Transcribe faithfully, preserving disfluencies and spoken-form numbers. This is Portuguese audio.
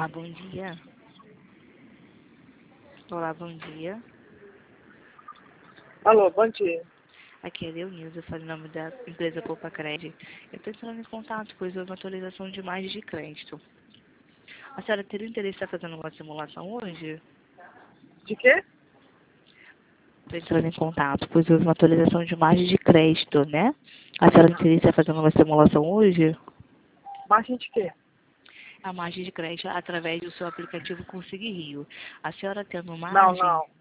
Olá, bom dia. Olá, bom dia. Alô, bom dia. Aqui é Leonilza, falo em nome da empresa Poupa Crédito. Eu estou entrando em contato, pois houve uma atualização de margem de crédito. A senhora teria interesse em estar fazendo uma simulação hoje? De quê? Estou entrando em contato, pois houve uma atualização de margem de crédito, né? A senhora tem interesse em estar fazendo uma simulação hoje? Margem de quê? A margem de crédito através do seu aplicativo Conseguir Rio. A senhora tendo Não, margem... não.